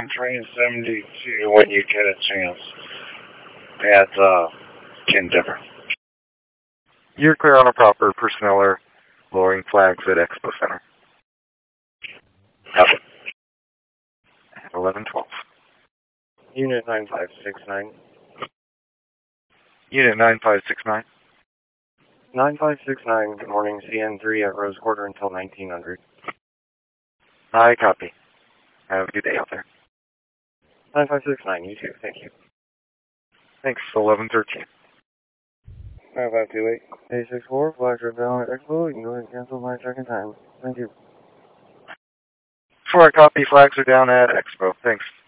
on train 72 when you get a chance at Endeavor. You're clear on a proper personnel are lowering flags at Expo Center. Okay. 1112. Unit 9569. Unit 9569. 9569, good morning, CN3 at Rose Quarter until 1900. I copy. Have a good day out there. 9569, you too, thank you. Thanks, 1113. 9528. 864, flags are down at Expo, you can go ahead and cancel my check-in time. Thank you. Before I copy, flags are down at Expo. Thanks.